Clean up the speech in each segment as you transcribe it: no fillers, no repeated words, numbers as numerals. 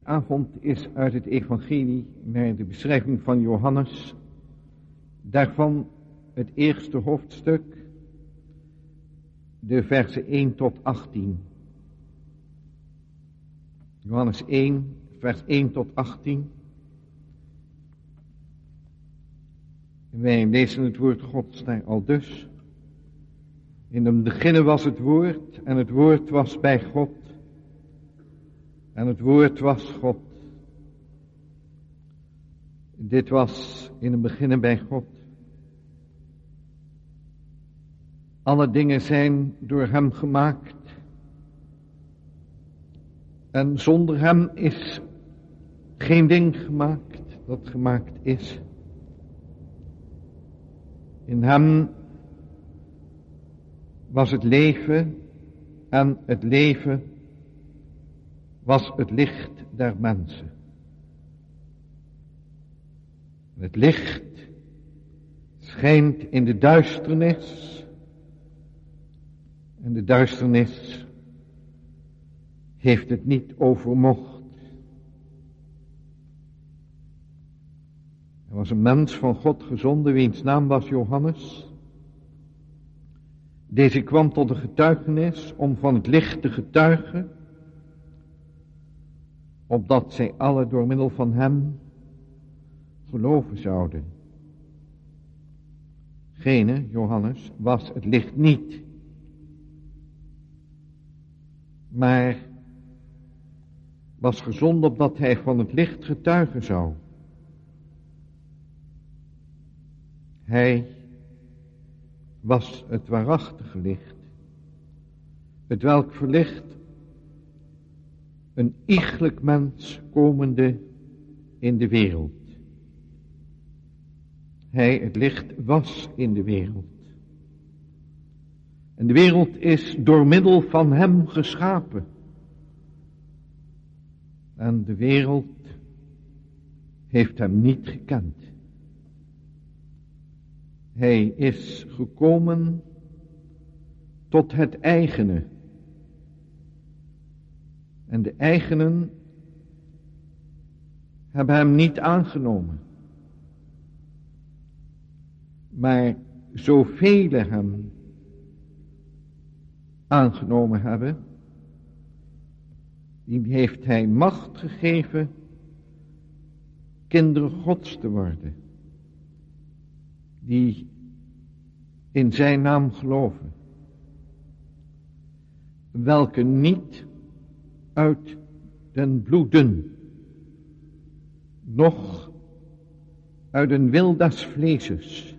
Avond is uit het evangelie naar de beschrijving van Johannes, daarvan het eerste hoofdstuk, de versen 1 tot 18. Johannes 1, vers 1 tot 18. Wij lezen het woord Gods daar aldus. In het begin was het woord en het woord was bij God. En het woord was God. Dit was in het begin bij God. Alle dingen zijn door hem gemaakt. En zonder hem is geen ding gemaakt dat gemaakt is. In hem was het leven en het leven was het licht der mensen. Het licht schijnt in de duisternis en de duisternis heeft het niet overmocht. Er was een mens van God gezonden, wiens naam was Johannes. Deze kwam tot de getuigenis om van het licht te getuigen, opdat zij alle door middel van hem geloven zouden. Gene, Johannes, was het licht niet, maar was gezonden opdat hij van het licht getuigen zou. Hij was het waarachtige licht, het welk verlicht een iegelijk mens komende in de wereld. Hij, het licht, was in de wereld. En de wereld is door middel van hem geschapen. En de wereld heeft hem niet gekend. Hij is gekomen tot het eigene. En de eigenen hebben hem niet aangenomen. Maar zoveel hem aangenomen hebben, die heeft hij macht gegeven kinderen Gods te worden. Die in zijn naam geloven. Welke niet uit den bloeden, noch uit den wil des vleeses,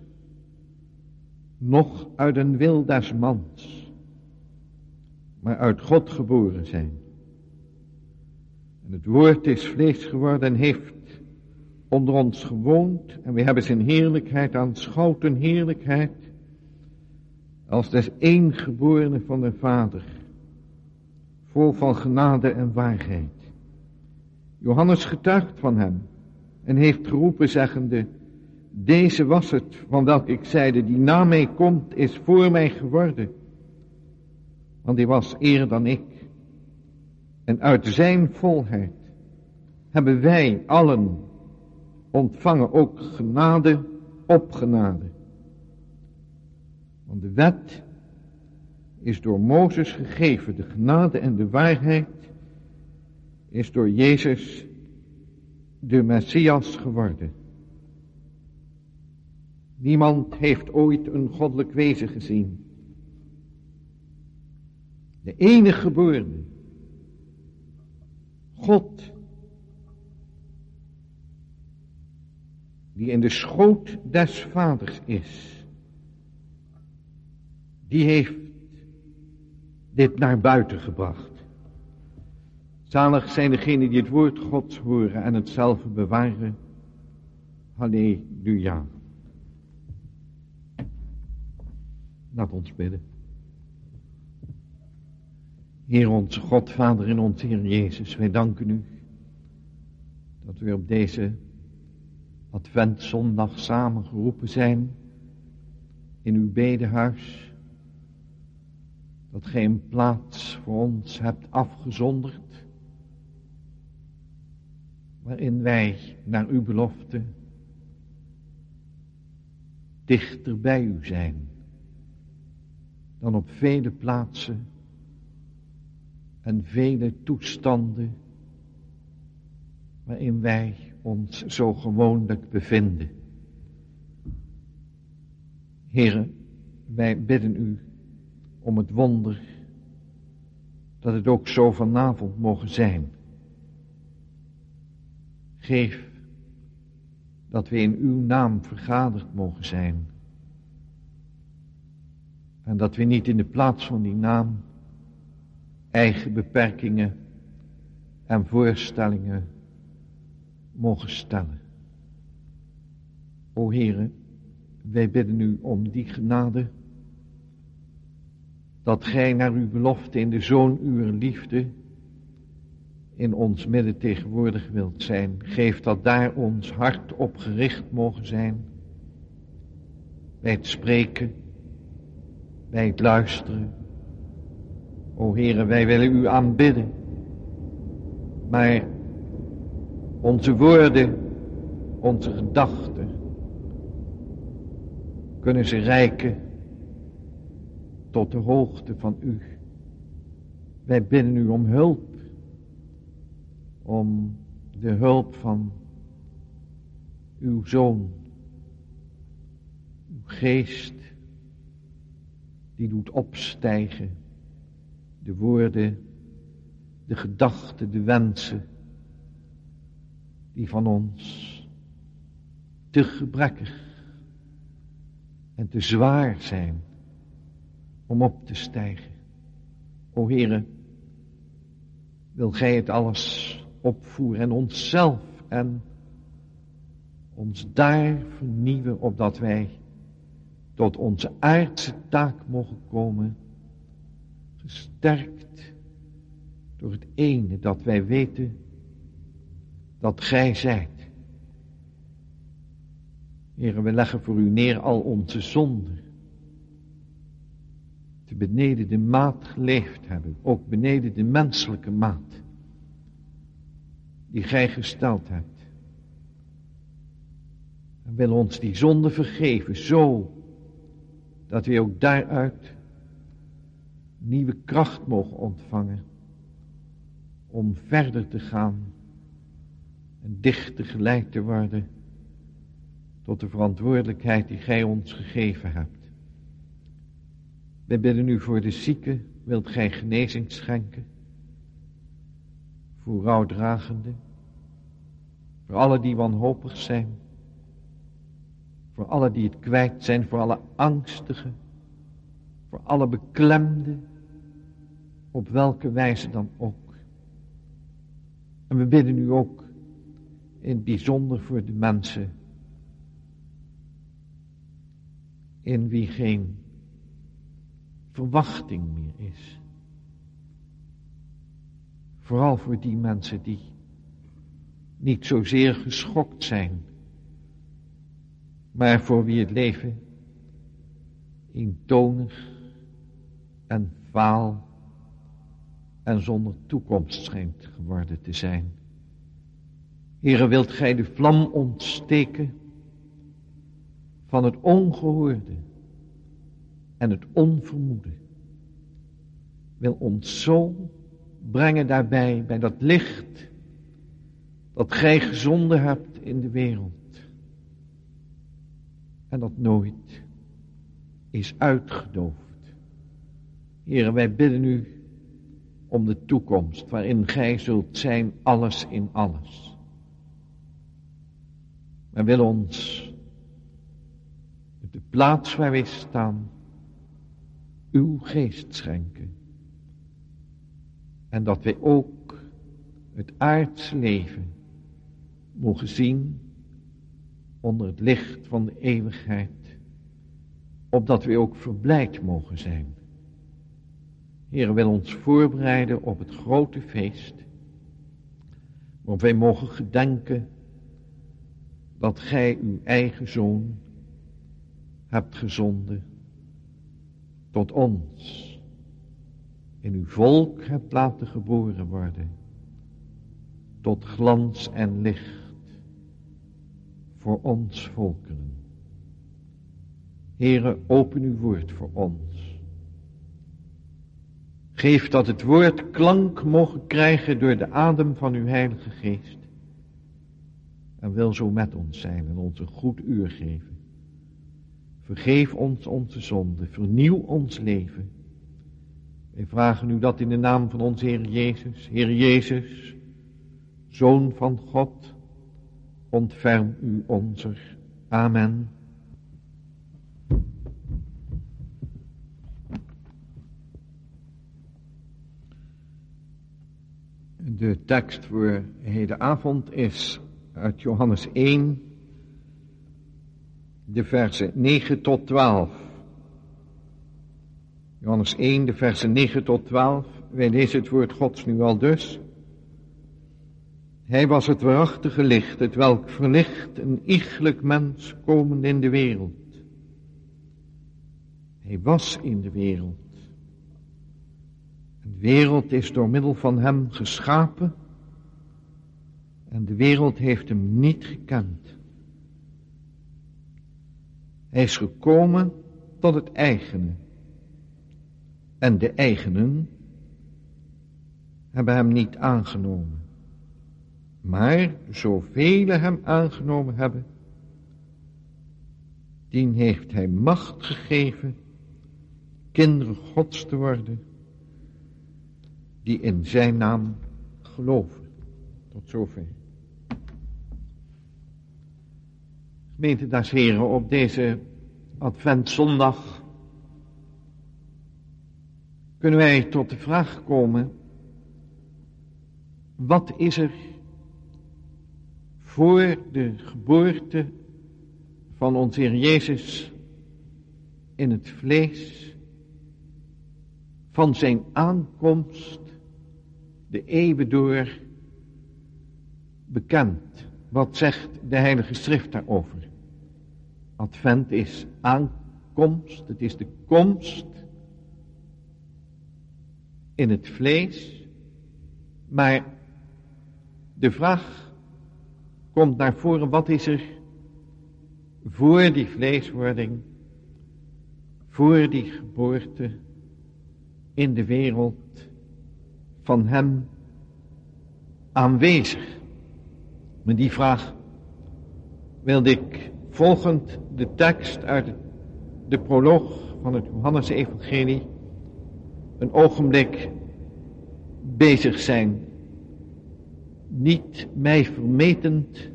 noch uit den wil des mans, maar uit God geboren zijn. En het woord is vlees geworden en heeft onder ons gewoond, en we hebben zijn heerlijkheid aanschouwd, een heerlijkheid als des eengeborene van de Vader, vol van genade en waarheid. Johannes getuigt van hem en heeft geroepen zeggende: deze was het van welke ik zeide, die na mij komt is voor mij geworden, want die was eer dan ik. En uit zijn volheid hebben wij allen ontvangen ook genade op genade. Want de wet is door Mozes gegeven, de genade en de waarheid is door Jezus de Messias geworden. Niemand heeft ooit een goddelijk wezen gezien. De enige geborene, God, die in de schoot des Vaders is, die heeft dit naar buiten gebracht. Zalig zijn degenen die het woord Gods horen en hetzelfde bewaren. Halleluja. Laat ons bidden. Heer onze God, Vader in onze Heer Jezus, wij danken u dat we op deze Adventzondag samengeroepen zijn in uw bedehuis. Dat gij een plaats voor ons hebt afgezonderd waarin wij naar uw belofte dichter bij u zijn dan op vele plaatsen en vele toestanden waarin wij ons zo gewoonlijk bevinden. Heere, wij bidden u om het wonder dat het ook zo vanavond mogen zijn. Geef dat we in uw naam vergaderd mogen zijn. En dat we niet in de plaats van die naam eigen beperkingen en voorstellingen mogen stellen. O Heere, wij bidden u om die genade, dat gij naar uw belofte in de Zoon uwer liefde in ons midden tegenwoordig wilt zijn. Geef dat daar ons hart op gericht mogen zijn, bij het spreken, bij het luisteren. O Heere, wij willen u aanbidden, maar onze woorden, onze gedachten, kunnen ze reiken tot de hoogte van u. Wij bidden u om hulp, om de hulp van uw Zoon, uw geest, die doet opstijgen de woorden, de gedachten, de wensen, die van ons te gebrekkig en te zwaar zijn om op te stijgen. O Heere, wil gij het alles opvoeren en onszelf en ons daar vernieuwen, opdat wij tot onze aardse taak mogen komen, gesterkt door het ene dat wij weten dat gij zijt. Heere, we leggen voor u neer al onze zonden, te beneden de maat geleefd hebben, ook beneden de menselijke maat die gij gesteld hebt. En wil ons die zonde vergeven, zo dat we ook daaruit nieuwe kracht mogen ontvangen om verder te gaan en dichter geleid te worden tot de verantwoordelijkheid die gij ons gegeven hebt. Wij bidden u voor de zieken, wilt gij genezing schenken, voor rouwdragenden, voor alle die wanhopig zijn, voor alle die het kwijt zijn, voor alle angstigen, voor alle beklemden, op welke wijze dan ook. En we bidden u ook in het bijzonder voor de mensen in wie geen verwachting meer is. Vooral voor die mensen die niet zozeer geschokt zijn, maar voor wie het leven eentonig en vaal en zonder toekomst schijnt geworden te zijn. Heere, wilt gij de vlam ontsteken van het ongehoorde en het onvermoede. Wil ons zo brengen daarbij, bij dat licht dat gij gezonden hebt in de wereld. En dat nooit is uitgedoofd. Heere, wij bidden u om de toekomst waarin gij zult zijn, alles in alles. Wij willen ons op de plaats waar wij staan uw geest schenken. En dat wij ook het aardse leven mogen zien onder het licht van de eeuwigheid, opdat we ook verblijd mogen zijn. Heer, wil ons voorbereiden op het grote feest, waarop wij mogen gedenken dat gij uw eigen Zoon hebt gezonden tot ons, in uw volk hebt laten geboren worden, tot glans en licht voor ons volkeren. Heere, open uw woord voor ons. Geef dat het woord klank mogen krijgen door de adem van uw Heilige Geest. En wil zo met ons zijn en ons een goed uur geven. Vergeef ons onze zonden, vernieuw ons leven. Wij vragen u dat in de naam van onze Heer Jezus. Heer Jezus, Zoon van God, ontferm u onzer. Amen. De tekst voor hedenavond is uit Johannes 1, de versen 9 tot 12. Johannes 1, de versen 9 tot 12. Wij lezen het woord Gods nu al dus. Hij was het waarachtige licht, het welk verlicht een iegelijk mens komend in de wereld. Hij was in de wereld. De wereld is door middel van hem geschapen en de wereld heeft hem niet gekend. Hij is gekomen tot het eigene en de eigenen hebben hem niet aangenomen. Maar zoveel hem aangenomen hebben, dien heeft hij macht gegeven kinderen Gods te worden, die in zijn naam geloven. Tot zover. Gemeente des Heren, op deze Adventzondag kunnen wij tot de vraag komen: wat is er voor de geboorte van onze Heer Jezus in het vlees, van zijn aankomst de eeuwen door bekend? Wat zegt de Heilige Schrift daarover? Advent is aankomst, het is de komst in het vlees, maar de vraag komt naar voren: wat is er voor die vleeswording, voor die geboorte in de wereld van hem aanwezig? Met die vraag wilde ik volgend de tekst uit de proloog van het Johannesevangelie een ogenblik bezig zijn. Niet mij vermetend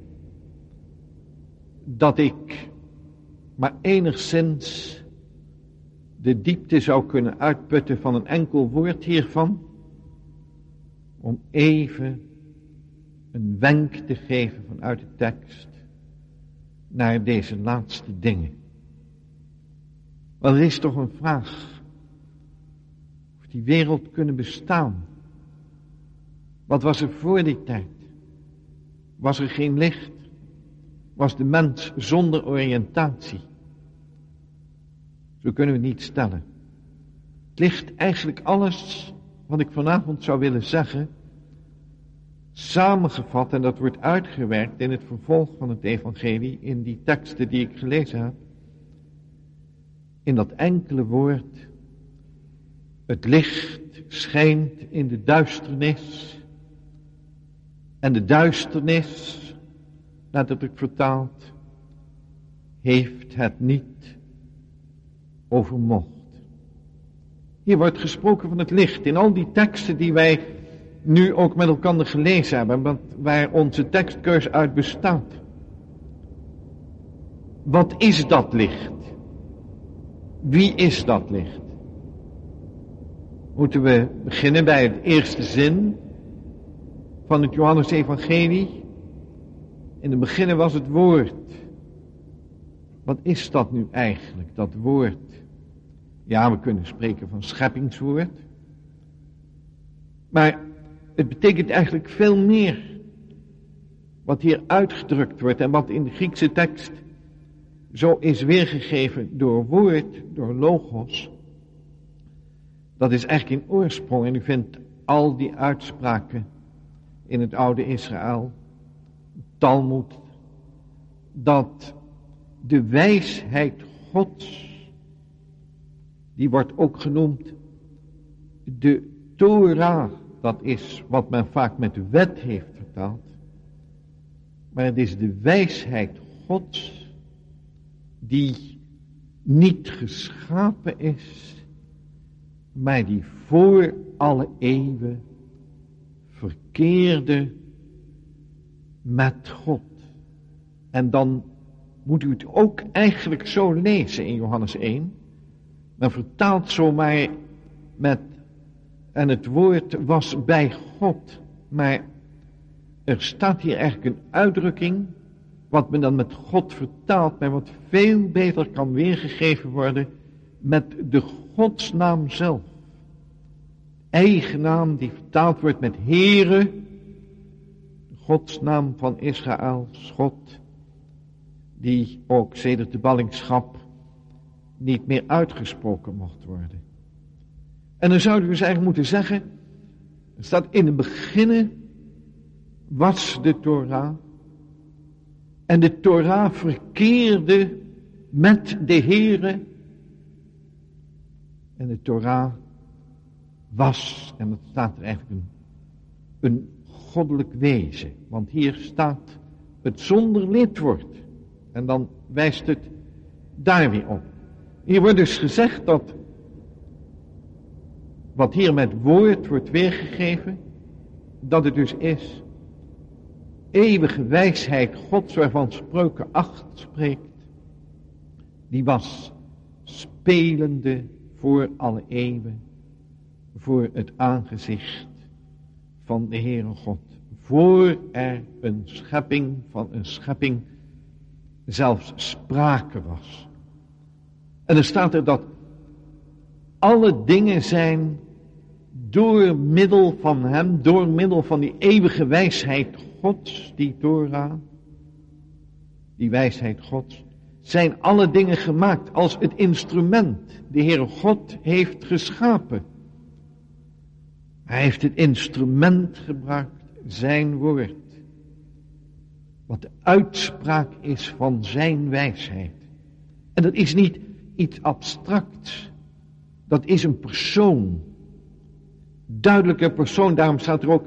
dat ik maar enigszins de diepte zou kunnen uitputten van een enkel woord hiervan, om even een wenk te geven vanuit de tekst naar deze laatste dingen. Want er is toch een vraag of die wereld kunnen bestaan. Wat was er voor die tijd? Was er geen licht? Was de mens zonder oriëntatie? Zo kunnen we niet stellen. Het ligt eigenlijk alles wat ik vanavond zou willen zeggen samengevat, en dat wordt uitgewerkt in het vervolg van het evangelie, in die teksten die ik gelezen heb, in dat enkele woord: het licht schijnt in de duisternis, en de duisternis, letterlijk vertaald, heeft het niet overmocht. Hier wordt gesproken van het licht in al die teksten die wij nu ook met elkaar gelezen hebben, waar onze tekstkeus uit bestaat. Wat is dat licht? Wie is dat licht? Moeten we beginnen bij het eerste zin van het Johannesevangelie. In het begin was het woord. Wat is dat nu eigenlijk, dat woord? Ja, we kunnen spreken van scheppingswoord. Maar het betekent eigenlijk veel meer. Wat hier uitgedrukt wordt en wat in de Griekse tekst zo is weergegeven door woord, door logos. Dat is eigenlijk in oorsprong, en u vindt al die uitspraken in het oude Israël, Talmud, dat de wijsheid Gods, die wordt ook genoemd de Torah, dat is wat men vaak met de wet heeft vertaald. Maar het is de wijsheid Gods die niet geschapen is, maar die voor alle eeuwen verkeerde met God. En dan moet u het ook eigenlijk zo lezen in Johannes 1. Men vertaalt zomaar met, en het woord was bij God. Maar er staat hier eigenlijk een uitdrukking, wat men dan met God vertaalt, maar wat veel beter kan weergegeven worden met de Godsnaam zelf. Eigen naam die vertaald wordt met Heere, de Godsnaam van Israëls God, die ook sedert de ballingschap niet meer uitgesproken mocht worden. En dan zouden we dus eigenlijk moeten zeggen, er staat in het begin was de Torah, en de Torah verkeerde met de Heere, en de Torah was, en dat staat er eigenlijk een goddelijk wezen, want hier staat het zonder lidwoord, en dan wijst het daar weer op. Hier wordt dus gezegd dat wat hier met woord wordt weergegeven, dat het dus is eeuwige wijsheid Gods, waarvan Spreuken 8 spreekt, die was spelende voor alle eeuwen, voor het aangezicht van de Heere God. Voor er een schepping van een schepping zelfs sprake was. En er staat er dat alle dingen zijn door middel van hem, door middel van die eeuwige wijsheid Gods, die Torah, die wijsheid Gods, zijn alle dingen gemaakt als het instrument. De Heere God heeft geschapen. Hij heeft het instrument gebruikt, zijn woord, wat de uitspraak is van zijn wijsheid. En dat is niet iets abstracts, dat is een persoon, duidelijke persoon. Daarom staat er ook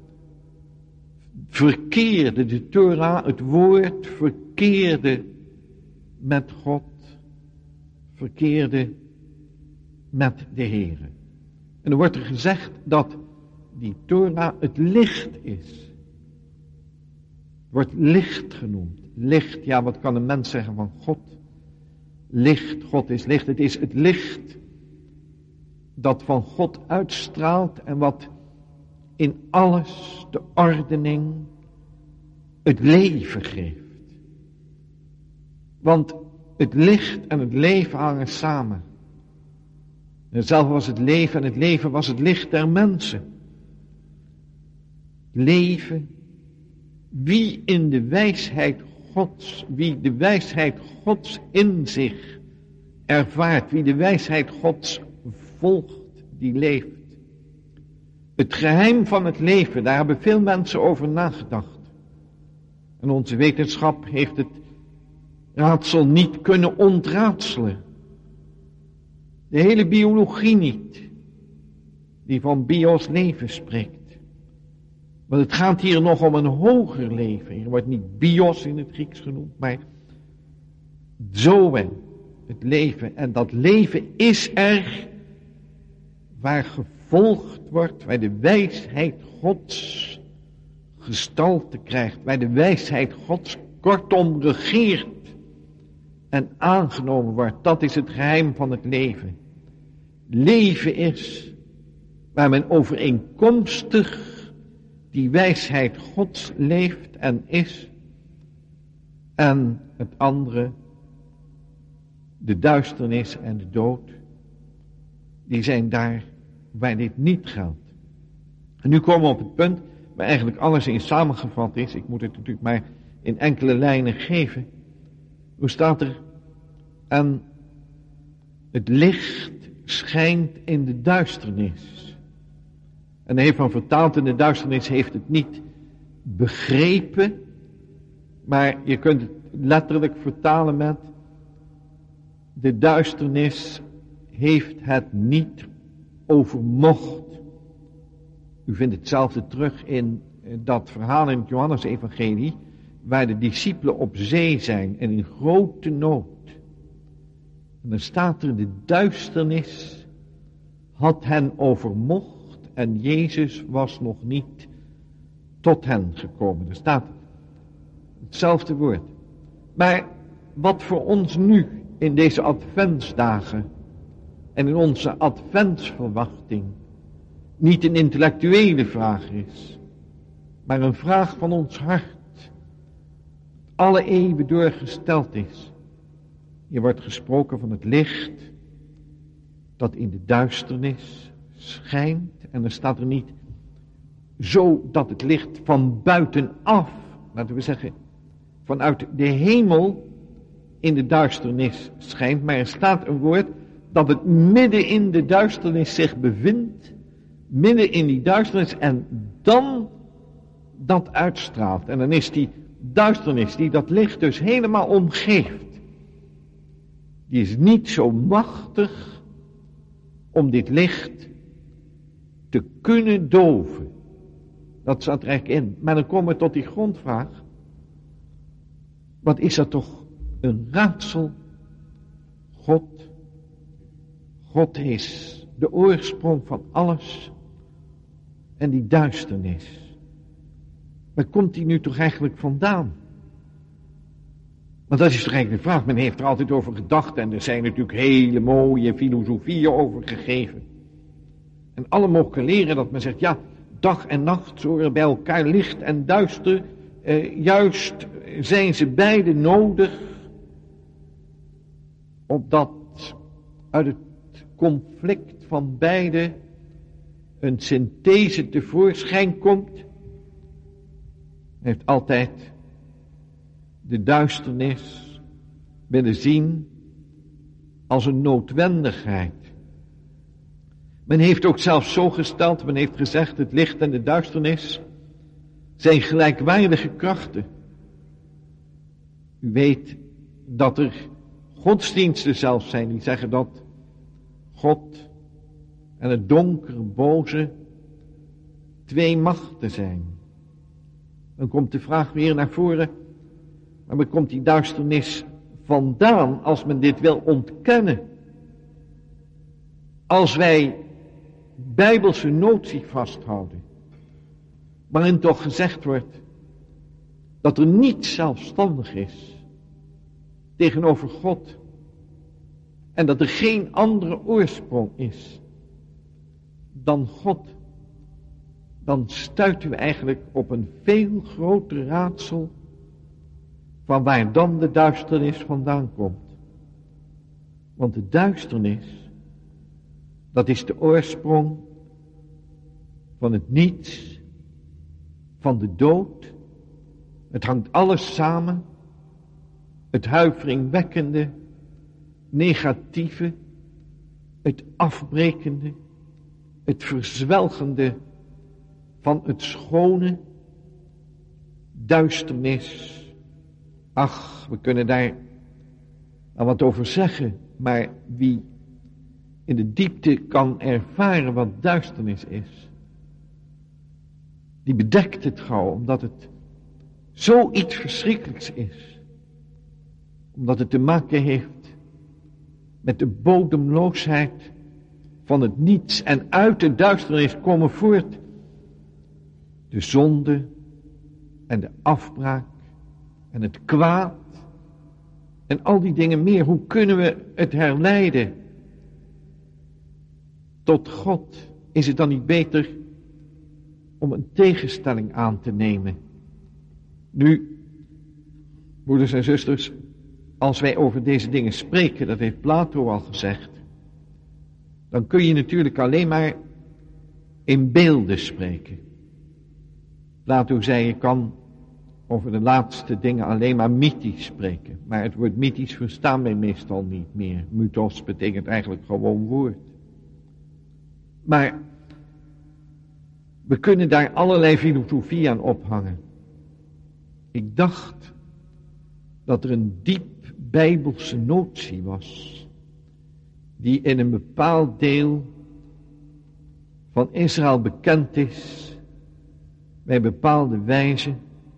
verkeerde, de Torah, het woord verkeerde met God, verkeerde met de Heere. En er wordt er gezegd dat die Torah het licht is. Het wordt licht genoemd. Licht, ja, wat kan een mens zeggen van God? Licht, God is licht. Het is het licht dat van God uitstraalt en wat in alles de ordening, het leven geeft. Want het licht en het leven hangen samen. En zelf was het leven en het leven was het licht der mensen. Leven, wie in de wijsheid Gods, wie de wijsheid Gods in zich ervaart, wie de wijsheid Gods volgt, die leeft. Het geheim van het leven, daar hebben veel mensen over nagedacht. En onze wetenschap heeft het raadsel niet kunnen ontraadselen. De hele biologie niet, die van bios leven spreekt. Want het gaat hier nog om een hoger leven. Hier wordt niet bios in het Grieks genoemd, maar zoen, het leven. En dat leven is er waar gevolgd wordt, waar de wijsheid Gods gestalte krijgt, waar de wijsheid Gods kortom regeert en aangenomen wordt. Dat is het geheim van het leven. Leven is waar men overeenkomstig die wijsheid Gods leeft en is. En het andere, de duisternis en de dood, die zijn daar waar dit niet geldt. En nu komen we op het punt waar eigenlijk alles in samengevat is. Ik moet het natuurlijk maar in enkele lijnen geven. Hoe staat er? En het licht schijnt in de duisternis. En hij heeft van vertaald, in de duisternis heeft het niet begrepen, maar je kunt het letterlijk vertalen met: de duisternis heeft het niet overmocht. U vindt hetzelfde terug in dat verhaal in het Johannes-evangelie, waar de discipelen op zee zijn en in grote nood. En dan staat er: de duisternis had hen overmocht en Jezus was nog niet tot hen gekomen. Er staat hetzelfde woord. Maar wat voor ons nu in deze adventsdagen en in onze adventsverwachting niet een intellectuele vraag is, maar een vraag van ons hart, alle eeuwen doorgesteld is. Hier wordt gesproken van het licht dat in de duisternis schijnt. En er staat er niet zo dat het licht van buitenaf, laten we zeggen, vanuit de hemel in de duisternis schijnt. Maar er staat een woord dat het midden in de duisternis zich bevindt. Midden in die duisternis en dan dat uitstraalt. En dan is die duisternis die dat licht dus helemaal omgeeft, die is niet zo machtig om dit licht te kunnen doven. Dat zat er eigenlijk in. Maar dan komen we tot die grondvraag: wat is dat toch een raadsel? God is de oorsprong van alles. En die duisternis, waar komt die nu toch eigenlijk vandaan? Want dat is toch eigenlijk de vraag. Men heeft er altijd over gedacht en er zijn natuurlijk hele mooie filosofieën over gegeven. En alle mogen leren dat men zegt: ja, dag en nacht horen bij elkaar, licht en duister. Juist zijn ze beide nodig, opdat uit het conflict van beide een synthese tevoorschijn komt. Heeft altijd de duisternis willen zien als een noodwendigheid. Men heeft ook zelfs zo gesteld, men heeft gezegd: het licht en de duisternis zijn gelijkwaardige krachten. U weet dat er godsdiensten zelfs zijn die zeggen dat God en het donkere boze twee machten zijn. Dan komt de vraag weer naar voren: maar waar komt die duisternis vandaan als men dit wil ontkennen? Als wij bijbelse notie vasthouden, waarin toch gezegd wordt dat er niets zelfstandig is tegenover God en dat er geen andere oorsprong is dan God, dan stuiten we eigenlijk op een veel groter raadsel van waar dan de duisternis vandaan komt. Want de duisternis, dat is de oorsprong van het niets, van de dood. Het hangt alles samen. Het huiveringwekkende, negatieve, het afbrekende, het verzwelgende van het schone, duisternis. Ach, we kunnen daar wel wat over zeggen, maar wie in de diepte kan ervaren wat duisternis is, die bedekt het gauw, omdat het zoiets verschrikkelijks is. Omdat het te maken heeft met de bodemloosheid van het niets. En uit de duisternis komen voort de zonde en de afbraak en het kwaad en al die dingen meer. Hoe kunnen we het herleiden tot God? Is het dan niet beter om een tegenstelling aan te nemen? Nu, broeders en zusters, als wij over deze dingen spreken, dat heeft Plato al gezegd, dan kun je natuurlijk alleen maar in beelden spreken. Plato zei, je kan over de laatste dingen alleen maar mythisch spreken. Maar het woord mythisch verstaan wij meestal niet meer. Mythos betekent eigenlijk gewoon woord. Maar we kunnen daar allerlei filosofie aan ophangen. Ik dacht dat er een diep bijbelse notie was, die in een bepaald deel van Israël bekend is, bij bepaalde wijzen,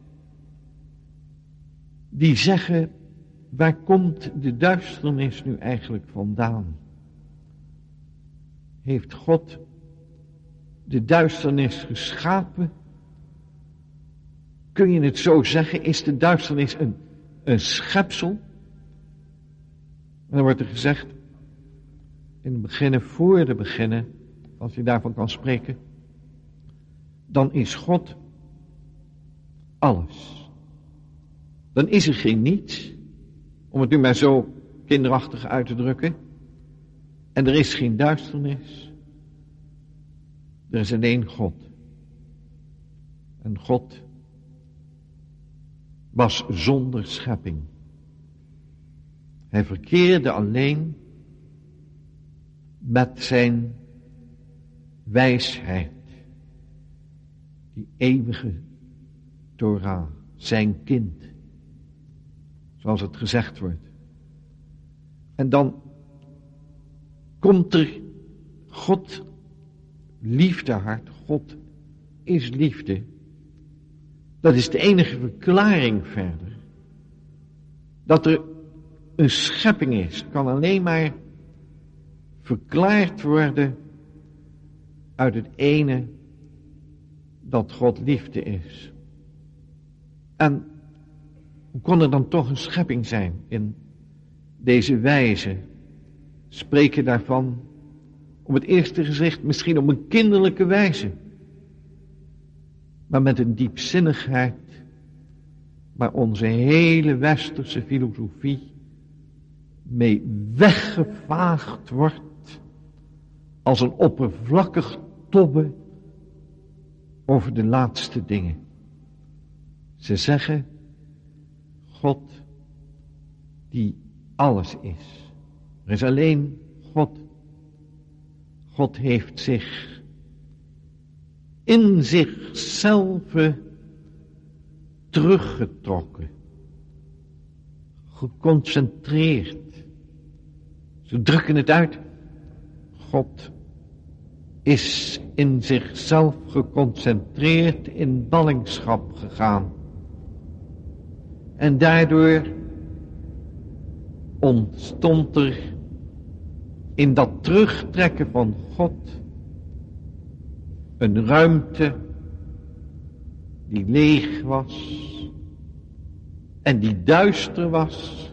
die zeggen, waar komt de duisternis nu eigenlijk vandaan? Heeft God de duisternis geschapen? Kun je het zo zeggen? Is de duisternis een schepsel? En dan wordt er gezegd, in het beginnen, voor de beginnen, als je daarvan kan spreken, dan is God alles. Dan is er geen niets, om het nu maar zo kinderachtig uit te drukken. En er is geen duisternis. Er is alleen God. En God was zonder schepping. Hij verkeerde alleen met zijn wijsheid. Die eeuwige Torah, zijn kind. Zoals het gezegd wordt. En dan komt er God, liefdehart. God is liefde. Dat is de enige verklaring verder. Dat er een schepping is, kan alleen maar verklaard worden uit het ene dat God liefde is. En hoe kon er dan toch een schepping zijn in deze wijze? Spreken daarvan op het eerste gezicht misschien op een kinderlijke wijze, maar met een diepzinnigheid waar onze hele westerse filosofie mee weggevaagd wordt als een oppervlakkig tobben over de laatste dingen. Ze zeggen, God die alles is. Er is alleen God. God heeft zich in zichzelf teruggetrokken, geconcentreerd. Ze drukken het uit. God is in zichzelf geconcentreerd in ballingschap gegaan. En daardoor ontstond er in dat terugtrekken van God een ruimte die leeg was en die duister was,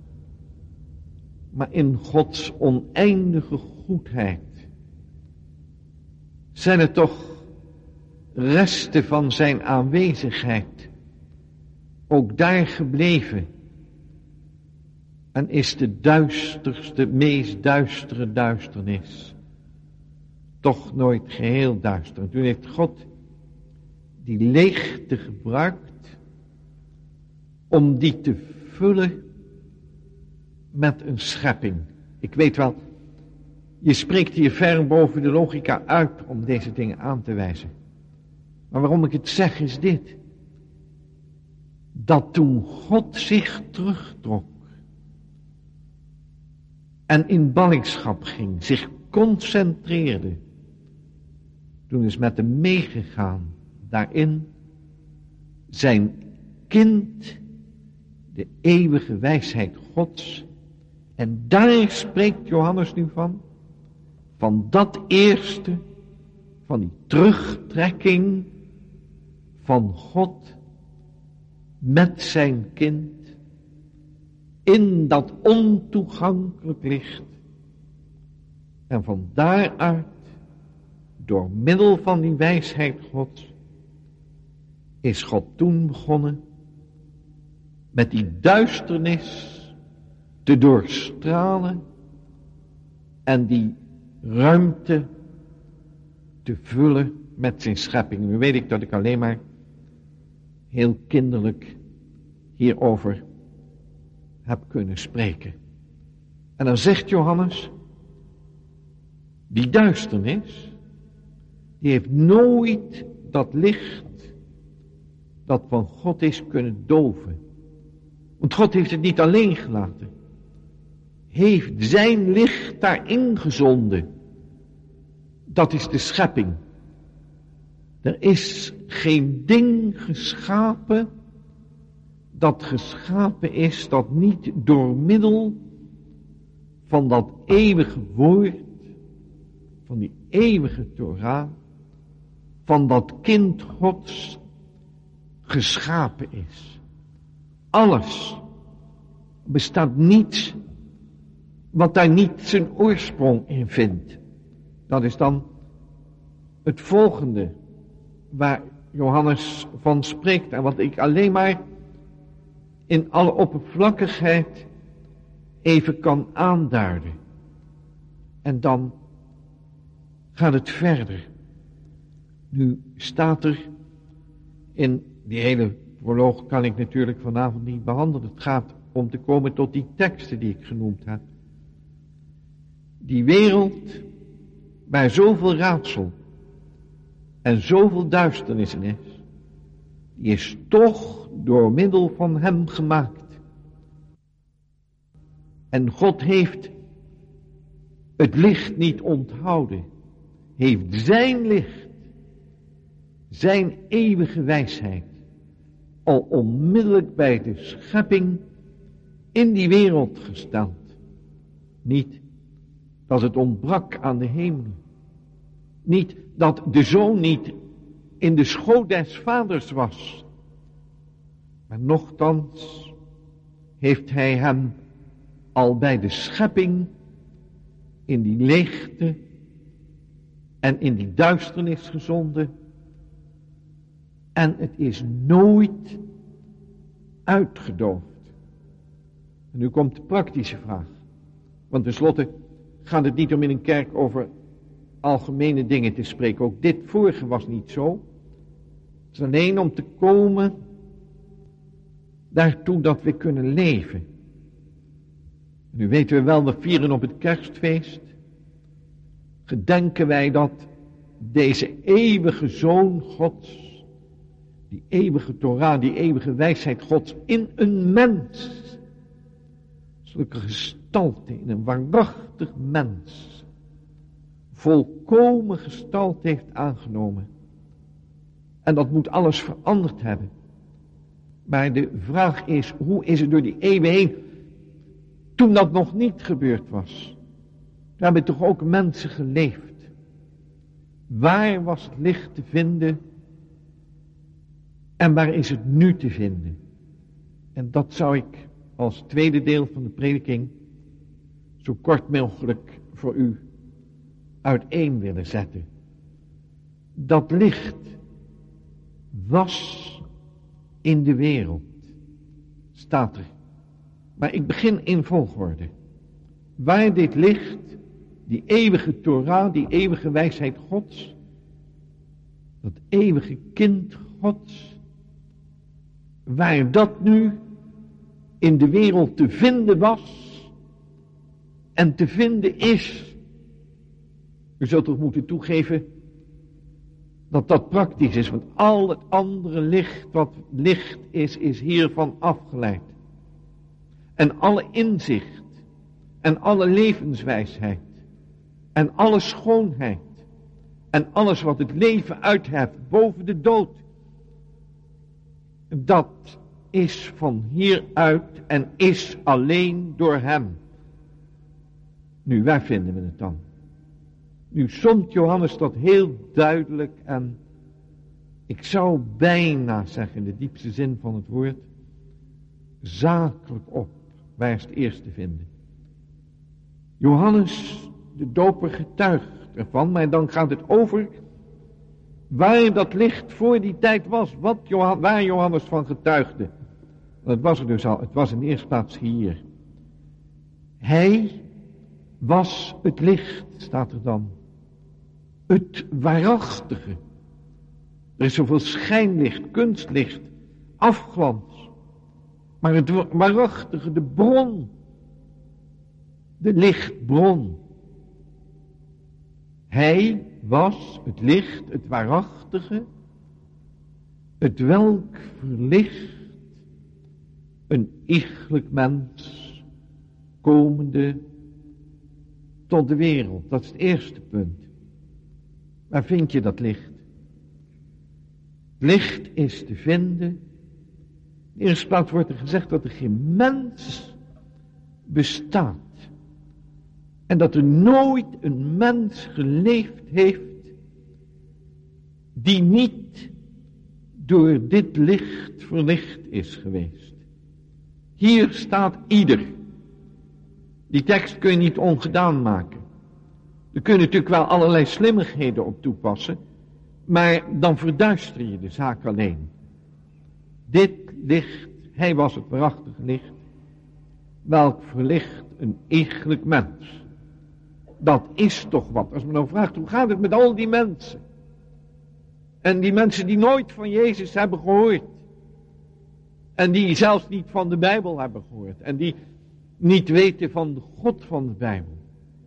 maar in Gods oneindige goedheid zijn er toch resten van zijn aanwezigheid ook daar gebleven. En is de duisterste, meest duistere duisternis toch nooit geheel duister. Toen heeft God die leegte gebruikt om die te vullen met een schepping. Ik weet wel, je spreekt hier ver boven de logica uit om deze dingen aan te wijzen. Maar waarom ik het zeg is dit. Dat toen God zich terugtrok en in ballingschap ging, zich concentreerde, toen is met hem meegegaan daarin zijn kind, de eeuwige wijsheid Gods. En daar spreekt Johannes nu van dat eerste, van die terugtrekking van God met zijn kind in dat ontoegankelijk licht. En van daaruit, door middel van die wijsheid Gods, is God toen begonnen met die duisternis te doorstralen en die ruimte te vullen met zijn schepping. Nu weet ik dat ik alleen maar heel kinderlijk hierover heb kunnen spreken. En dan zegt Johannes, die duisternis, die heeft nooit dat licht dat van God is kunnen doven. Want God heeft het niet alleen gelaten. Heeft zijn licht daarin gezonden. Dat is de schepping. Er is geen ding geschapen dat geschapen is dat niet door middel van dat eeuwige woord, van die eeuwige Torah, van dat kind Gods geschapen is. Alles. Bestaat niets wat daar niet zijn oorsprong in vindt. Dat is dan het volgende waar Johannes van spreekt en wat ik alleen maar in alle oppervlakkigheid even kan aanduiden. En dan gaat het verder. Nu staat er in die hele proloog kan ik natuurlijk vanavond niet behandelen. Het gaat om te komen tot die teksten die ik genoemd heb. Die wereld waar zoveel raadsel en zoveel duisternis in is, die is toch door middel van hem gemaakt. En God heeft het licht niet onthouden, heeft zijn licht, zijn eeuwige wijsheid, al onmiddellijk bij de schepping in die wereld gesteld. Niet dat het ontbrak aan de hemel. Niet dat de zoon niet in de schoot des vaders was. Maar nochtans heeft hij hem al bij de schepping in die leegte en in die duisternis gezonden. En het is nooit uitgedoofd. En nu komt de praktische vraag. Want tenslotte gaat het niet om in een kerk over algemene dingen te spreken. Ook dit vorige was niet zo. Het is alleen om te komen daartoe dat we kunnen leven. Nu weten we wel, we vieren op het kerstfeest. Gedenken wij dat deze eeuwige Zoon Gods, die eeuwige Torah, die eeuwige wijsheid Gods in een mens, zulke gestalte, in een waarachtig mens, volkomen gestalte heeft aangenomen. En dat moet alles veranderd hebben. Maar de vraag is, hoe is het door die eeuwen heen, toen dat nog niet gebeurd was? Daar hebben toch ook mensen geleefd. Waar was het licht te vinden? En waar is het nu te vinden? En dat zou ik als tweede deel van de prediking zo kort mogelijk voor u uiteen willen zetten. Dat licht was in de wereld, staat er. Maar ik begin in volgorde. Waar dit licht, die eeuwige Torah, die eeuwige wijsheid Gods, dat eeuwige kind Gods, waar dat nu in de wereld te vinden was en te vinden is. U zult toch moeten toegeven dat dat praktisch is, want al het andere licht wat licht is hiervan afgeleid. En alle inzicht en alle levenswijsheid en alle schoonheid en alles wat het leven uitheft boven de dood, dat is van hieruit en is alleen door hem. Nu, waar vinden we het dan? Nu somt Johannes dat heel duidelijk en ik zou bijna zeggen in de diepste zin van het woord, zakelijk op. Waar is het eerst te vinden? Johannes de doper getuigt ervan, maar dan gaat het over waar dat licht voor die tijd was, waar Johannes van getuigde. Dat was er dus al, het was in de eerste plaats hier. Hij was het licht, staat er dan. Het waarachtige. Er is zoveel schijnlicht, kunstlicht, afglans. Maar het waarachtige, de bron. De lichtbron. Hij was het licht, het waarachtige. het welk verlicht een iegelijk mens komende tot de wereld. Dat is het eerste punt. Waar vind je dat licht? Licht is te vinden. In de eerste plaats wordt er gezegd dat er geen mens bestaat. En dat er nooit een mens geleefd heeft die niet door dit licht verlicht is geweest. Hier staat ieder. Die tekst kun je niet ongedaan maken. Er kun je natuurlijk wel allerlei slimmigheden op toepassen, maar dan verduister je de zaak alleen. Dit licht, hij was het waarachtige licht, welk verlicht een iegelijk mens. Dat is toch wat. Als men nou vraagt, hoe gaat het met al die mensen? En die mensen die nooit van Jezus hebben gehoord. En die zelfs niet van de Bijbel hebben gehoord. En die niet weten van de God van de Bijbel.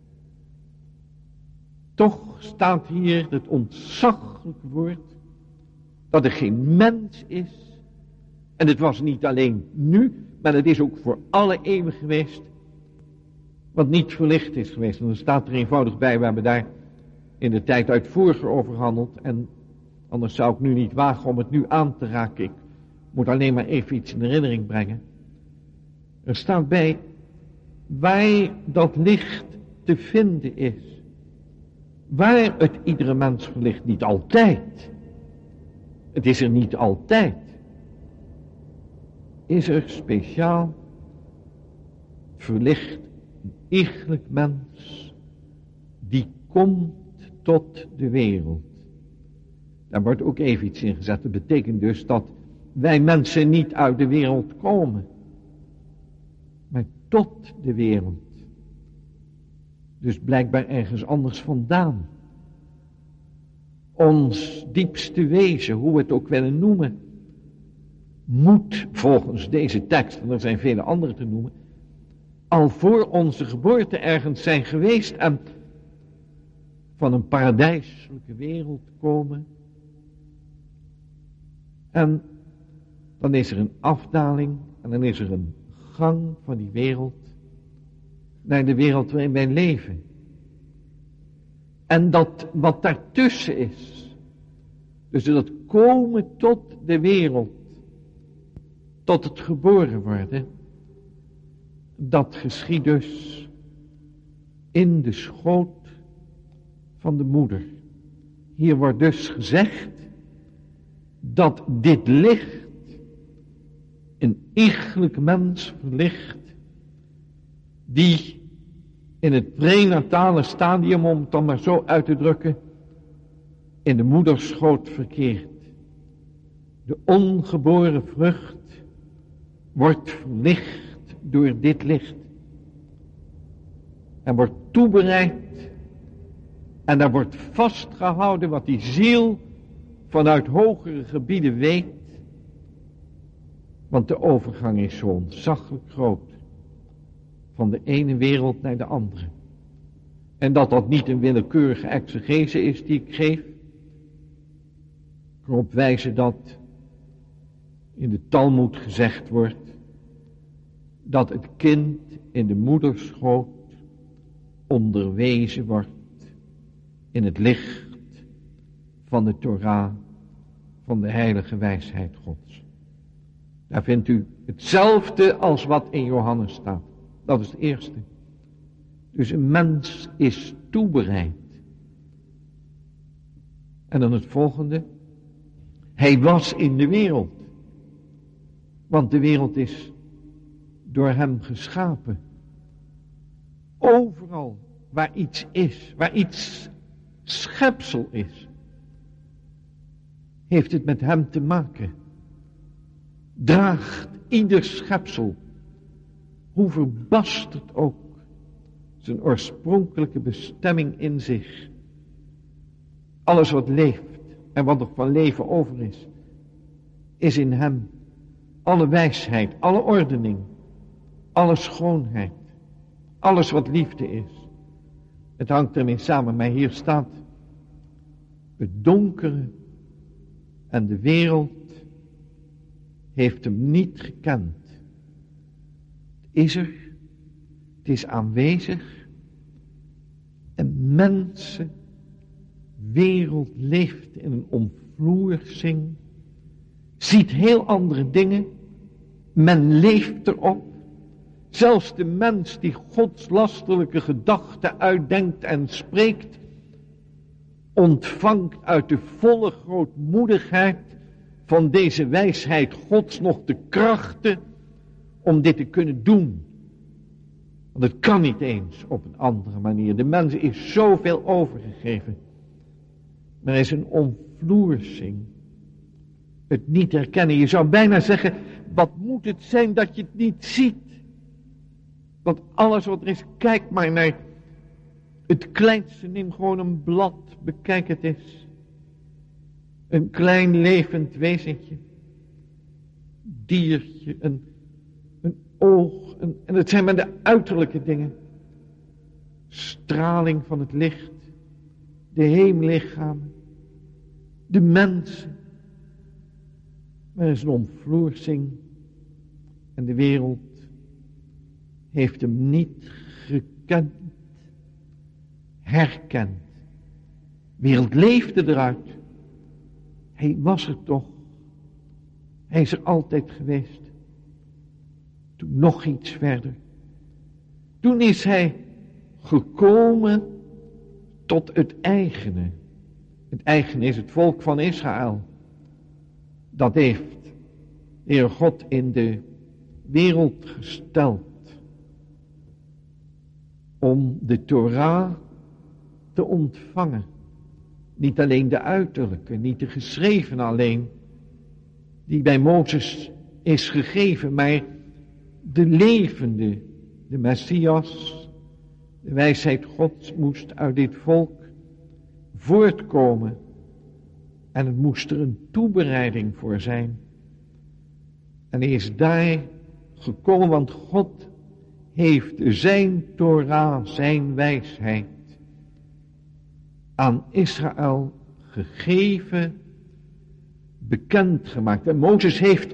Toch staat hier het ontzaglijke woord dat er geen mens is. En het was niet alleen nu, maar het is ook voor alle eeuwen geweest. Wat niet verlicht is geweest. En er staat er eenvoudig bij, we hebben daar in de tijd uitvoeriger over gehandeld. En anders zou ik nu niet wagen om het nu aan te raken. Ik moet alleen maar even iets in herinnering brengen. Er staat bij, waar dat licht te vinden is. Waar het iedere mens verlicht, niet altijd. Het is er niet altijd. Is er speciaal verlicht een iegelijk mens die komt tot de wereld. Daar wordt ook even iets in gezet. Dat betekent dus dat wij mensen niet uit de wereld komen, maar tot de wereld. Dus blijkbaar ergens anders vandaan. Ons diepste wezen, hoe we het ook willen noemen, moet volgens deze tekst, en er zijn vele andere te noemen, al voor onze geboorte ergens zijn geweest en van een paradijselijke wereld komen. En dan is er een afdaling en dan is er een gang van die wereld naar de wereld waarin wij leven. En dat wat daartussen is, dus dat komen tot de wereld, tot het geboren worden, dat geschiedt dus in de schoot van de moeder. Hier wordt dus gezegd dat dit licht een iegelijk mens verlicht die in het prenatale stadium, om het dan maar zo uit te drukken, in de moederschoot verkeert. De ongeboren vrucht wordt verlicht door dit licht. En wordt toebereid. En daar wordt vastgehouden wat die ziel vanuit hogere gebieden weet. Want de overgang is zo ontzaglijk groot. Van de ene wereld naar de andere. En dat niet een willekeurige exegese is die ik geef. Ik erop wijzen dat in de Talmoed gezegd wordt dat het kind in de moederschoot onderwezen wordt in het licht van de Torah, van de heilige wijsheid Gods. Daar vindt u hetzelfde als wat in Johannes staat. Dat is het eerste. Dus een mens is toebereid. En dan het volgende. Hij was in de wereld. Want de wereld is door hem geschapen. Overal waar iets is, waar iets schepsel is, heeft het met hem te maken. Draagt ieder schepsel, hoe verbasterd ook, zijn oorspronkelijke bestemming in zich. Alles wat leeft en wat nog van leven over is in hem. Alle wijsheid, alle ordening, alle schoonheid, alles wat liefde is. Het hangt ermee samen, maar hier staat het donkere en de wereld heeft hem niet gekend. Het is er, het is aanwezig. Een mensenwereld leeft in een omvloersing, ziet heel andere dingen. Men leeft erop. Zelfs de mens die godslasterlijke gedachten uitdenkt en spreekt, ontvangt uit de volle grootmoedigheid van deze wijsheid Gods nog de krachten om dit te kunnen doen. Want het kan niet eens op een andere manier. De mens is zoveel overgegeven. Maar er is een omvloersing. Het niet herkennen. Je zou bijna zeggen, wat moet het zijn dat je het niet ziet? Want alles wat er is, kijk maar naar het kleinste. Neem gewoon een blad, bekijk het eens. Een klein levend wezentje. Diertje, een oog. En het zijn maar de uiterlijke dingen. Straling van het licht. De heemlichamen. De mensen. Maar er is een omvloersing. En de wereld heeft hem niet gekend. Herkend. De wereld leefde eruit. Hij was er toch. Hij is er altijd geweest. Toen nog iets verder. Toen is hij gekomen tot het eigene. Het eigene is het volk van Israël. Dat heeft de Heer God in de wereld gesteld. Om de Torah te ontvangen. Niet alleen de uiterlijke, niet de geschreven alleen, die bij Mozes is gegeven, maar de levende, de Messias, de wijsheid Gods moest uit dit volk voortkomen. En het moest er een toebereiding voor zijn. En hij is daar gekomen, want God heeft zijn Torah, zijn wijsheid, aan Israël gegeven, bekendgemaakt. En Mozes heeft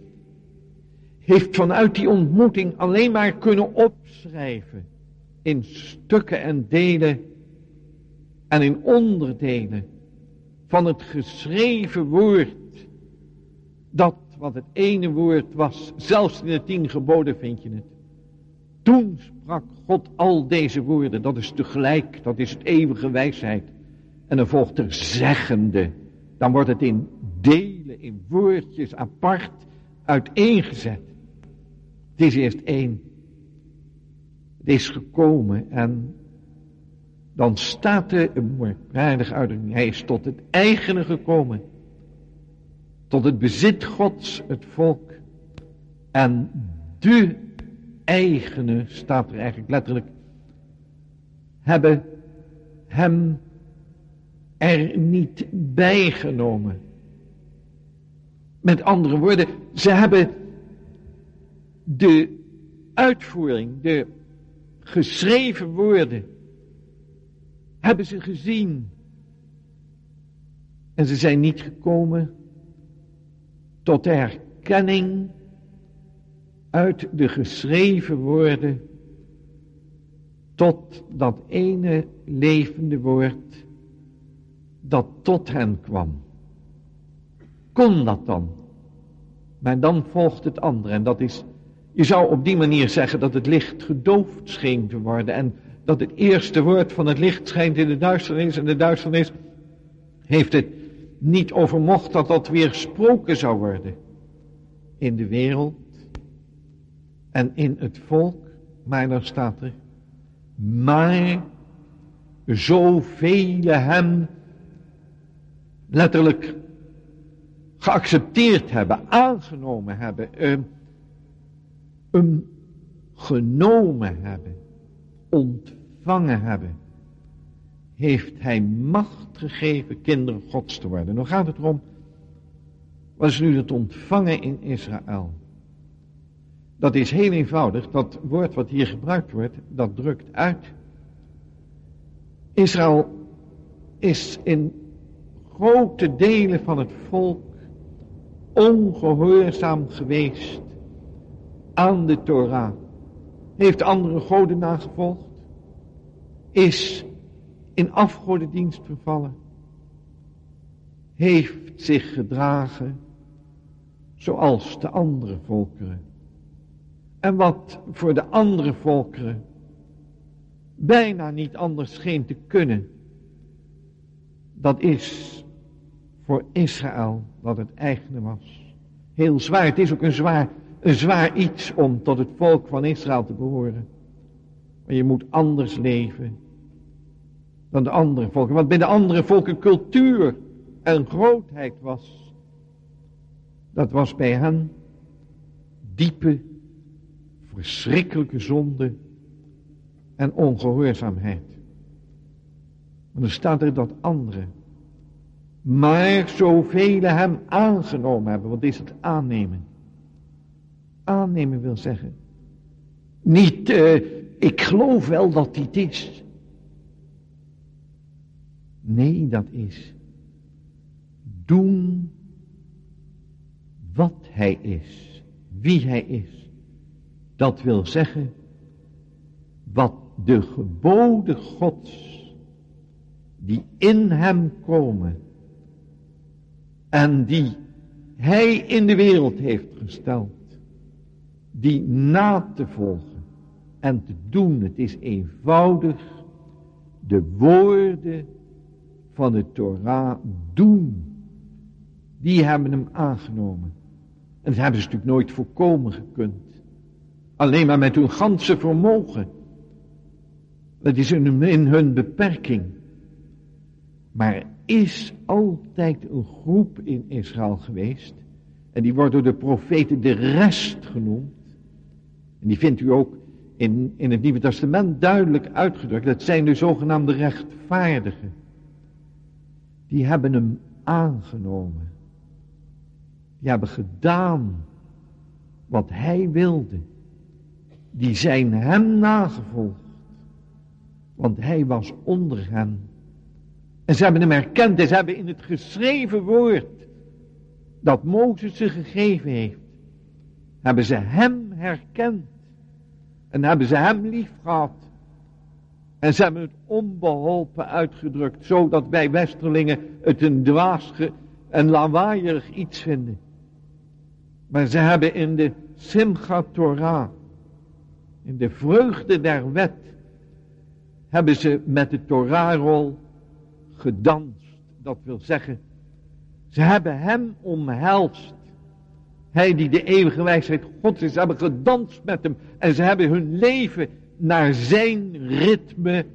vanuit die ontmoeting alleen maar kunnen opschrijven in stukken en delen en in onderdelen van het geschreven woord, dat wat het ene woord was, zelfs in de 10 geboden vind je het. Toen sprak God al deze woorden, dat is tegelijk, dat is het eeuwige wijsheid. En dan volgt er zeggende, dan wordt het in delen, in woordjes apart uiteengezet. Het is eerst één. Het is gekomen en dan staat er een merkwaardige uitdrukking. Hij is tot het eigene gekomen. Tot het bezit Gods, het volk. En de eigene, staat er eigenlijk letterlijk, hebben hem er niet bijgenomen. Met andere woorden, ze hebben de uitvoering, de geschreven woorden, hebben ze gezien. En ze zijn niet gekomen tot de erkenning uit de geschreven woorden, tot dat ene levende woord dat tot hen kwam. Kon dat dan? Maar dan volgt het andere en dat is, je zou op die manier zeggen dat het licht gedoofd scheen te worden en dat het eerste woord van het licht schijnt in de duisternis en de duisternis heeft het niet overmocht dat dat weersproken zou worden in de wereld en in het volk, maar dan staat er, maar zoveel hem letterlijk geaccepteerd hebben, aangenomen hebben, hem genomen hebben, ontvangen hebben, heeft hij macht gegeven kinderen Gods te worden. Nu gaat het erom, wat is nu het ontvangen in Israël? Dat is heel eenvoudig, dat woord wat hier gebruikt wordt, dat drukt uit. Israël is in grote delen van het volk ongehoorzaam geweest aan de Torah. Heeft andere goden nagevolgd. Is in afgodendienst vervallen. Heeft zich gedragen zoals de andere volkeren. En wat voor de andere volkeren bijna niet anders scheen te kunnen, dat is voor Israël dat het eigene was. Heel zwaar, het is ook een zwaar iets om tot het volk van Israël te behoren. Maar je moet anders leven dan de andere volken. Wat bij de andere volken cultuur en grootheid was, dat was bij hen diepe, verschrikkelijke zonde en ongehoorzaamheid. Maar dan staat er dat andere. Maar zoveel hem aangenomen hebben. Wat is het aannemen? Aannemen wil zeggen, niet, ik geloof wel dat hij het is. Nee, dat is doen wat hij is, wie hij is. Dat wil zeggen, wat de geboden Gods, die in hem komen, en die hij in de wereld heeft gesteld, die na te volgen en te doen. Het is eenvoudig de woorden van de Torah doen. Die hebben hem aangenomen. En dat hebben ze natuurlijk nooit volkomen gekund. Alleen maar met hun ganse vermogen. Dat is in hun beperking. Maar er is altijd een groep in Israël geweest. En die wordt door de profeten de rest genoemd. En die vindt u ook in het Nieuwe Testament duidelijk uitgedrukt. Dat zijn de zogenaamde rechtvaardigen. Die hebben hem aangenomen. Die hebben gedaan wat hij wilde. Die zijn hem nagevolgd. Want hij was onder hen. En ze hebben hem herkend. En ze hebben in het geschreven woord dat Mozes ze gegeven heeft, hebben ze hem herkend. En hebben ze hem lief gehad. En ze hebben het onbeholpen uitgedrukt, zodat wij Westerlingen het een dwaas en lawaaierig iets vinden. Maar ze hebben in de Simchat Torah, in de vreugde der wet, hebben ze met de Torahrol gedanst. Dat wil zeggen, ze hebben hem omhelst. Hij die de eeuwige wijsheid Gods is, ze hebben gedanst met hem. En ze hebben hun leven naar zijn ritme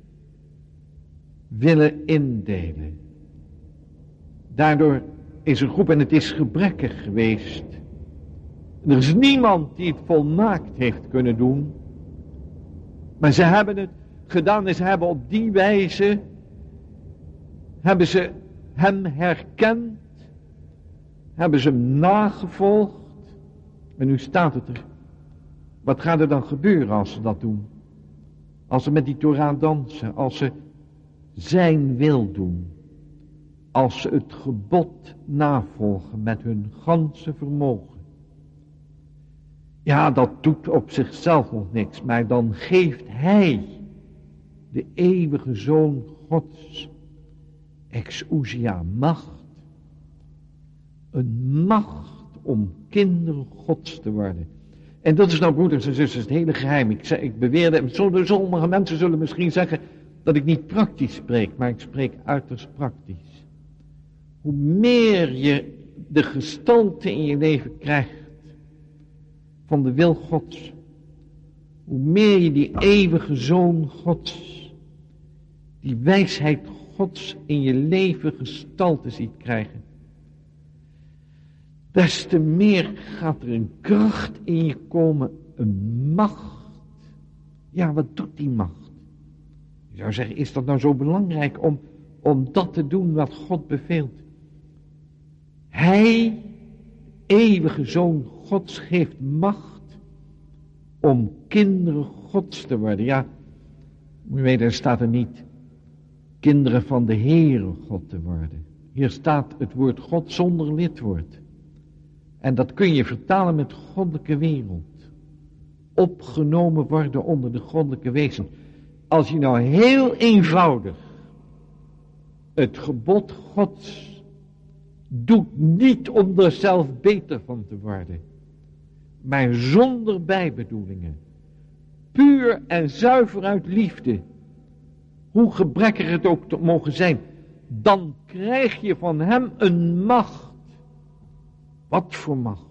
willen indelen. Daardoor is een groep, en het is gebrekkig geweest. Er is niemand die het volmaakt heeft kunnen doen. Maar ze hebben het gedaan en ze hebben op die wijze, hebben ze hem herkend, hebben ze hem nagevolgd. En nu staat het er. Wat gaat er dan gebeuren als ze dat doen? Als ze met die Torah dansen, als ze zijn wil doen, als ze het gebod navolgen met hun ganse vermogen. Ja, dat doet op zichzelf nog niks, maar dan geeft hij, de eeuwige Zoon Gods, exousia, macht. Een macht om kinderen Gods te worden. En dat is nou, broeders en zusters, het hele geheim. Ik beweerde, sommige mensen zullen misschien zeggen dat ik niet praktisch spreek, maar ik spreek uiterst praktisch. Hoe meer je de gestalte in je leven krijgt van de wil Gods, hoe meer je die eeuwige Zoon Gods, die wijsheid Gods in je leven gestalte ziet krijgen, des te meer gaat er een kracht in je komen, een macht. Ja, wat doet die macht? Je zou zeggen, is dat nou zo belangrijk om dat te doen wat God beveelt? Hij, eeuwige Zoon Gods, geeft macht om kinderen Gods te worden. Ja, moet je weten, er staat er niet kinderen van de Heere God te worden. Hier staat het woord God zonder lidwoord. En dat kun je vertalen met goddelijke wereld. Opgenomen worden onder de goddelijke wezen. Als je nou heel eenvoudig het gebod Gods doet niet om er zelf beter van te worden, maar zonder bijbedoelingen, puur en zuiver uit liefde, hoe gebrekkig het ook te mogen zijn, dan krijg je van hem een macht. Wat voor macht?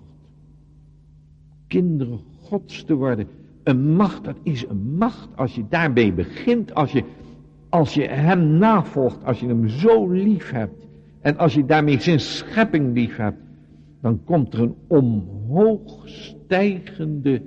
Kinderen Gods te worden. Een macht, dat is een macht als je daarbij begint, als je hem navolgt, als je hem zo lief hebt en als je daarmee zijn schepping lief hebt, dan komt er een omhoog stijgende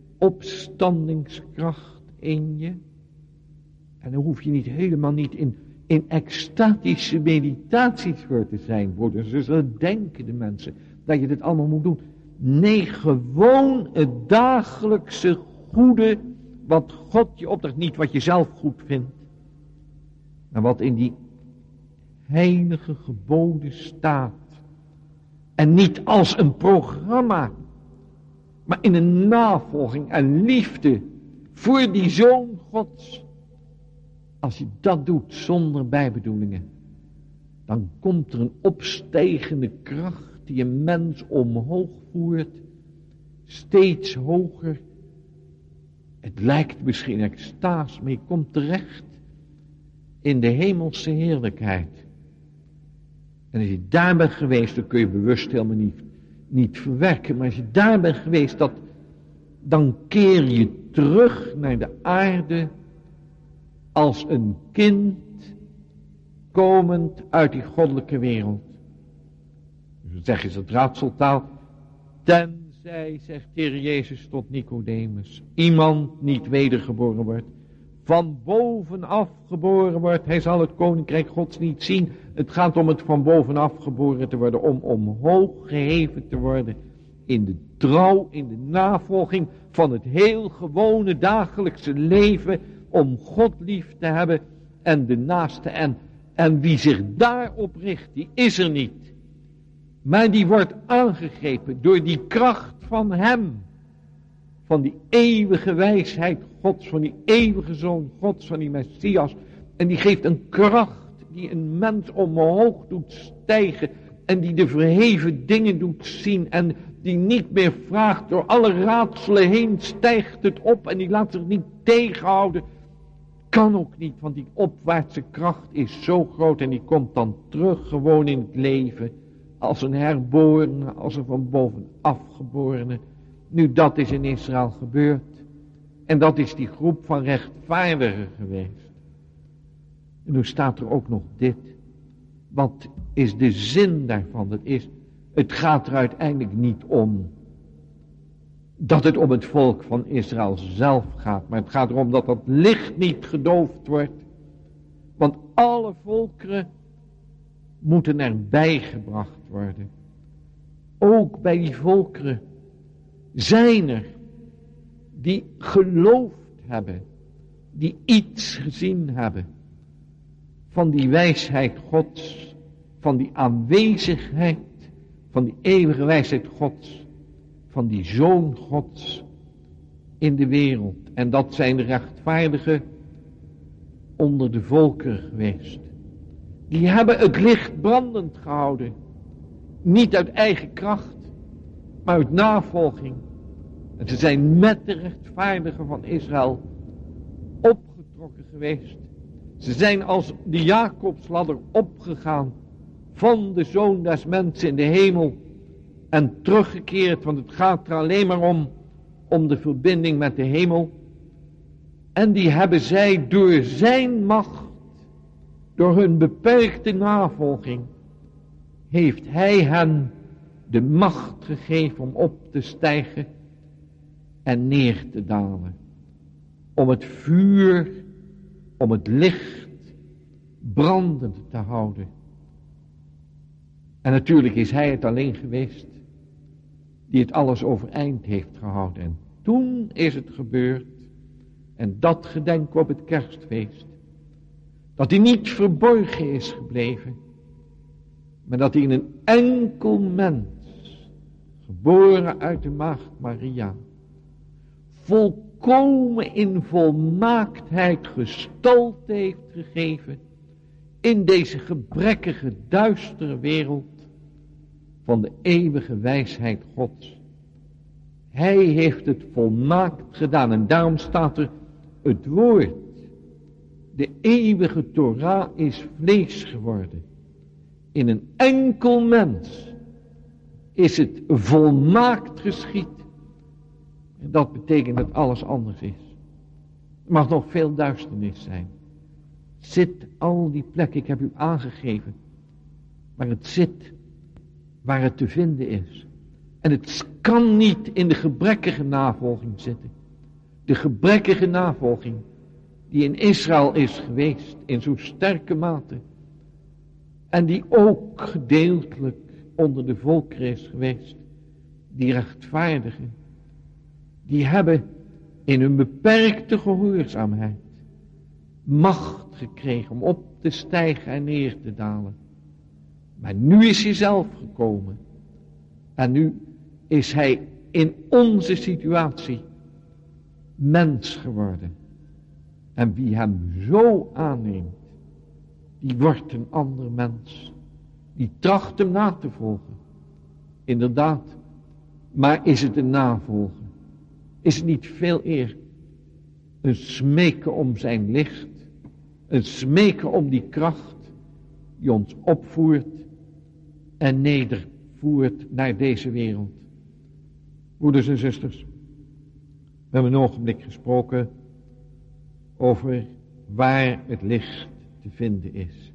opstandingskracht in je. En dan hoef je helemaal niet in extatische meditaties voor te zijn, worden ze zullen denken, de mensen, dat je dit allemaal moet doen. Nee, gewoon het dagelijkse goede wat God je opdraagt, niet wat je zelf goed vindt, maar wat in die heilige geboden staat. En niet als een programma, maar in een navolging en liefde voor die Zoon Gods. Als je dat doet zonder bijbedoelingen, dan komt er een opstijgende kracht die een mens omhoog voert, steeds hoger. Het lijkt misschien extase, maar je komt terecht in de hemelse heerlijkheid. En als je daar bent geweest, dan kun je bewust helemaal niet verwerken. Maar als je daar bent geweest, dan keer je terug naar de aarde als een kind komend uit die goddelijke wereld. Dus dan zeg je het raadseltaal. Tenzij, zegt de Heer Jezus tot Nicodemus, iemand niet wedergeboren wordt, van bovenaf geboren wordt, hij zal het koninkrijk Gods niet zien. Het gaat om het van bovenaf geboren te worden, om omhoog geheven te worden in de trouw, in de navolging van het heel gewone dagelijkse leven, om God lief te hebben en de naaste. En wie zich daarop richt, die is er niet. Maar die wordt aangegrepen door die kracht van hem. Van die eeuwige wijsheid Gods, van die eeuwige Zoon Gods, van die Messias. En die geeft een kracht die een mens omhoog doet stijgen. En die de verheven dingen doet zien. En die niet meer vraagt, door alle raadselen heen stijgt het op. En die laat zich niet tegenhouden. Kan ook niet, want die opwaartse kracht is zo groot. En die komt dan terug gewoon in het leven. Als een herborene, als een van bovenaf geborene. Nu, dat is in Israël gebeurd. En dat is die groep van rechtvaardigen geweest. En nu staat er ook nog dit. Wat is de zin daarvan? Het gaat er uiteindelijk niet om dat het om het volk van Israël zelf gaat. Maar het gaat erom dat dat licht niet gedoofd wordt. Want alle volkeren moeten erbij gebracht worden. Ook bij die volkeren zijn er die geloofd hebben, die iets gezien hebben van die wijsheid Gods, van die aanwezigheid, van die eeuwige wijsheid Gods, van die Zoon Gods in de wereld. En dat zijn de rechtvaardigen onder de volkeren geweest. Die hebben het licht brandend gehouden. Niet uit eigen kracht, maar uit navolging. En ze zijn met de rechtvaardigen van Israël opgetrokken geweest. Ze zijn als de Jacobsladder opgegaan van de Zoon des Mensen in de hemel en teruggekeerd, want het gaat er alleen maar om de verbinding met de hemel. En die hebben zij door zijn macht, door hun beperkte navolging, heeft hij hen de macht gegeven om op te stijgen en neer te dalen. Om het vuur, om het licht brandend te houden. En natuurlijk is hij het alleen geweest die het alles overeind heeft gehouden. En toen is het gebeurd, en dat gedenken we op het kerstfeest, dat hij niet verborgen is gebleven, maar dat hij in een enkel mens geboren uit de maagd Maria, volkomen in volmaaktheid gestalte heeft gegeven in deze gebrekkige, duistere wereld van de eeuwige wijsheid Gods. Hij heeft het volmaakt gedaan en daarom staat er het woord. De eeuwige Torah is vlees geworden. In een enkel mens is het volmaakt geschied. En dat betekent dat alles anders is. Er mag nog veel duisternis zijn. Zit al die plekken, ik heb u aangegeven, waar het zit, waar het te vinden is. En het kan niet in de gebrekkige navolging zitten. De gebrekkige navolging die in Israël is geweest in zo'n sterke mate. En die ook gedeeltelijk onder de volkeren is geweest. Die rechtvaardigen, die hebben in hun beperkte gehoorzaamheid macht gekregen om op te stijgen en neer te dalen. Maar nu is hij zelf gekomen. En nu is hij in onze situatie mens geworden. En wie hem zo aanneemt, die wordt een ander mens. Die tracht hem na te volgen. Inderdaad, maar is het een navolgen? Is het niet veel eer een smeken om zijn licht? Een smeken om die kracht die ons opvoert en nedervoert naar deze wereld. Broeders en zusters, we hebben een ogenblik gesproken over waar het licht te vinden is.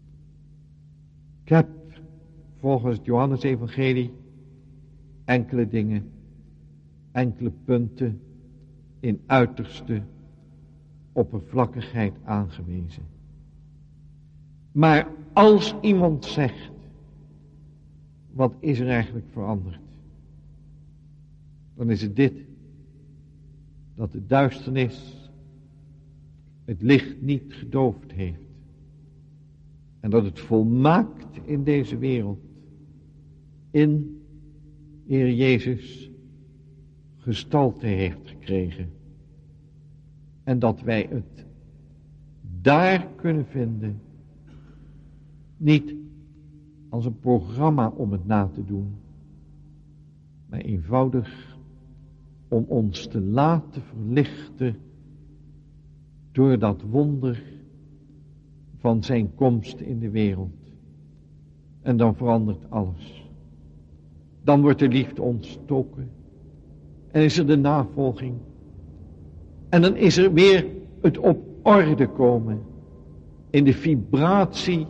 Ik heb volgens het Johannesevangelie enkele dingen, enkele punten in uiterste oppervlakkigheid aangewezen. Maar als iemand zegt, wat is er eigenlijk veranderd? Dan is het dit, dat de duisternis het licht niet gedoofd heeft. En dat het volmaakt in deze wereld, in Heer Jezus, gestalte heeft gekregen. En dat wij het daar kunnen vinden, niet als een programma om het na te doen, maar eenvoudig om ons te laten verlichten door dat wonder van zijn komst in de wereld. En dan verandert alles. Dan wordt de liefde ontstoken. En is er de navolging. En dan is er weer het op orde komen. In de vibratie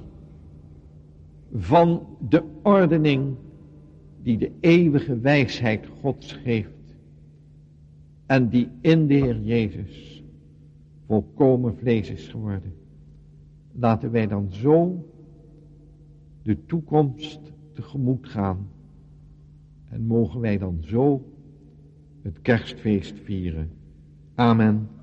van de ordening die de eeuwige wijsheid Gods geeft. En die in de Heer Jezus volkomen vlees is geworden. Laten wij dan zo de toekomst tegemoet gaan. En mogen wij dan zo het kerstfeest vieren. Amen.